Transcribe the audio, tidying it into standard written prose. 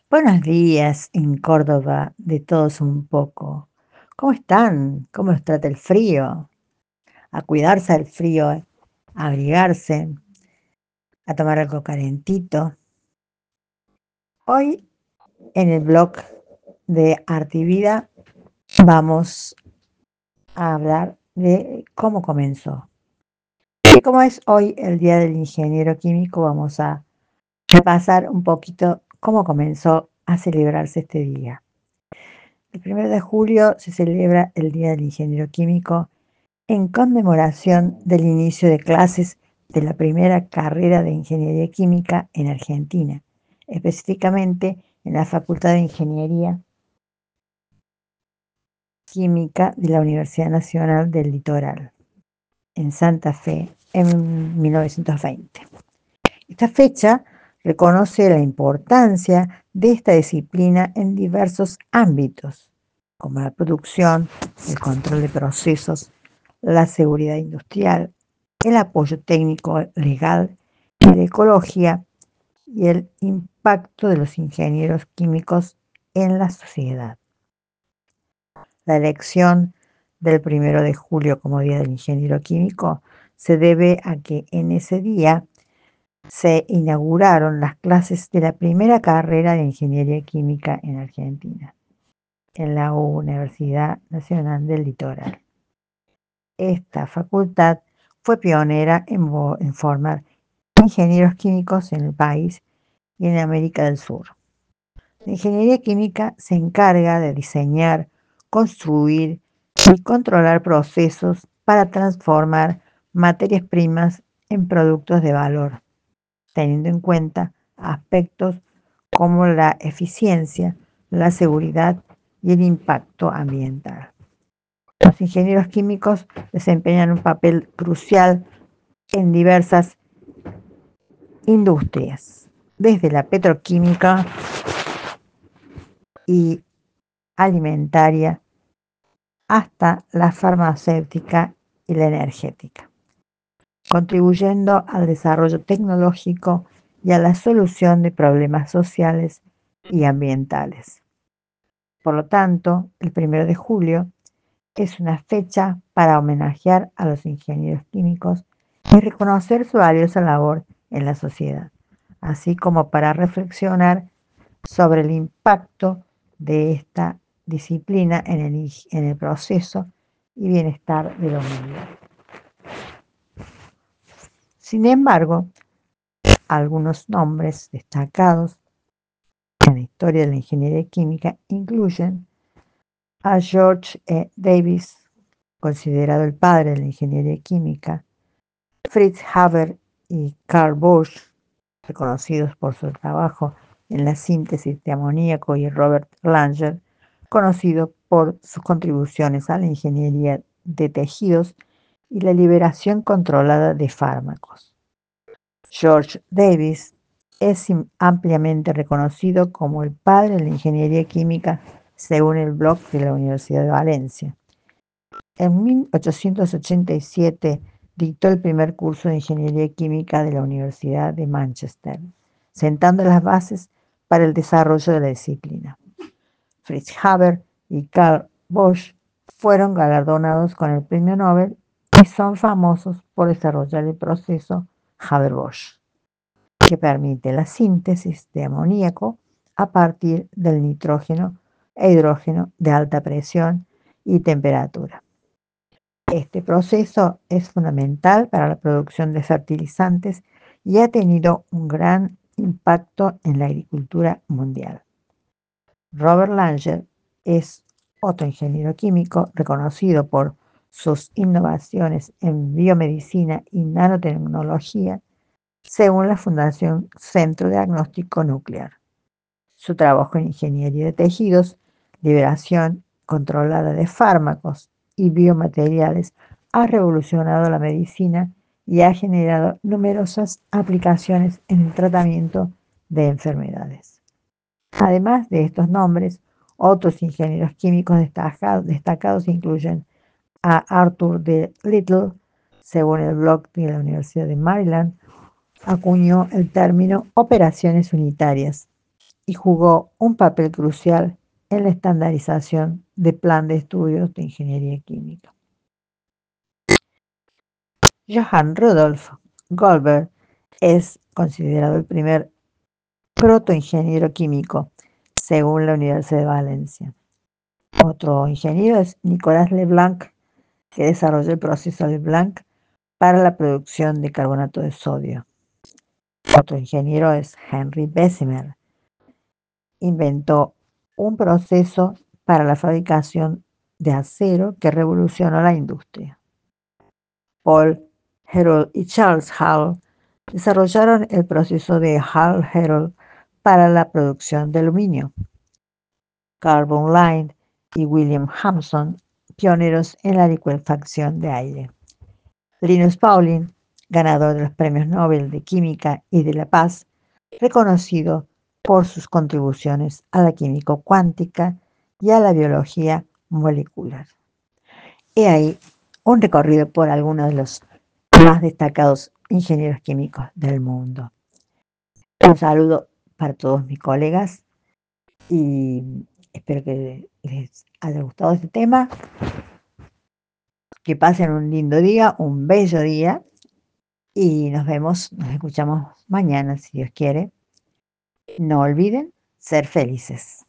Buenos días en Córdoba, de todos un poco. ¿Cómo están? ¿Cómo los trata el frío? A cuidarse del frío, a abrigarse, a tomar algo calentito. Hoy en el blog de Arte y Vida vamos a hablar de cómo comenzó. Y como es hoy el Día del Ingeniero Químico, vamos a repasar un poquito cómo comenzó a celebrarse este día. El 1 de julio se celebra el Día del Ingeniero Químico en conmemoración del inicio de clases de la primera carrera de Ingeniería Química en Argentina, específicamente en la Facultad de Ingeniería Química de la Universidad Nacional del Litoral, en Santa Fe, en 1920. Esta fecha reconoce la importancia de esta disciplina en diversos ámbitos, como la producción, el control de procesos, la seguridad industrial, el apoyo técnico legal y la ecología y el impacto de los ingenieros químicos en la sociedad. La elección del 1 de julio como Día del Ingeniero Químico se debe a que en ese día se inauguraron las clases de la primera carrera de Ingeniería Química en Argentina, en la Universidad Nacional del Litoral. Esta facultad fue pionera en formar ingenieros químicos en el país y en América del Sur. La ingeniería química se encarga de diseñar, construir y controlar procesos para transformar materias primas en productos de valor, teniendo en cuenta aspectos como la eficiencia, la seguridad y el impacto ambiental. Los ingenieros químicos desempeñan un papel crucial en diversas industrias, desde la petroquímica y alimentaria hasta la farmacéutica y la energética, contribuyendo al desarrollo tecnológico y a la solución de problemas sociales y ambientales. Por lo tanto, el 1 de julio es una fecha para homenajear a los ingenieros químicos y reconocer su valiosa labor en la sociedad, así como para reflexionar sobre el impacto de esta disciplina en el proceso y bienestar de la humanidad. Sin embargo, algunos nombres destacados en la historia de la ingeniería química incluyen a George E. Davis, considerado el padre de la ingeniería química, Fritz Haber y Carl Bosch, reconocidos por su trabajo en la síntesis de amoníaco, y Robert Langer, conocido por sus contribuciones a la ingeniería de tejidos y la liberación controlada de fármacos. George Davis es ampliamente reconocido como el padre de la ingeniería química según el blog de la Universidad de Valencia. En 1887 dictó el primer curso de Ingeniería Química de la Universidad de Manchester, sentando las bases para el desarrollo de la disciplina. Fritz Haber y Carl Bosch fueron galardonados con el Premio Nobel y son famosos por desarrollar el proceso Haber-Bosch, que permite la síntesis de amoníaco a partir del nitrógeno e hidrógeno de alta presión y temperatura. Este proceso es fundamental para la producción de fertilizantes y ha tenido un gran impacto en la agricultura mundial. Robert Langer es otro ingeniero químico reconocido por sus innovaciones en biomedicina y nanotecnología, según la Fundación Centro Diagnóstico Nuclear. Su trabajo en ingeniería de tejidos, liberación controlada de fármacos y biomateriales ha revolucionado la medicina y ha generado numerosas aplicaciones en el tratamiento de enfermedades. Además de estos nombres, otros ingenieros químicos destacados incluyen a Arthur D. Little. Según el blog de la Universidad de Maryland, acuñó el término operaciones unitarias y jugó un papel crucial en la estandarización de plan de estudios de ingeniería química. Johann Rudolf Goldberg es considerado el primer protoingeniero químico, según la Universidad de Valencia. Otro ingeniero es Nicolas Leblanc, que desarrolló el proceso Leblanc para la producción de carbonato de sodio. Otro ingeniero es Henry Bessemer. Inventó un proceso para la fabricación de acero que revolucionó la industria. Paul Herold y Charles Hall desarrollaron el proceso de Hall-Herold para la producción de aluminio. Carl von Linde y William Hampson, pioneros en la licuefacción de aire. Linus Pauling, ganador de los premios Nobel de Química y de la Paz, reconocido por sus contribuciones a la química cuántica y a la biología molecular. He ahí un recorrido por algunos de los más destacados ingenieros químicos del mundo. Un saludo para todos mis colegas y espero que les haya gustado este tema. Que pasen un lindo día, un bello día y nos escuchamos mañana si Dios quiere. No olviden ser felices.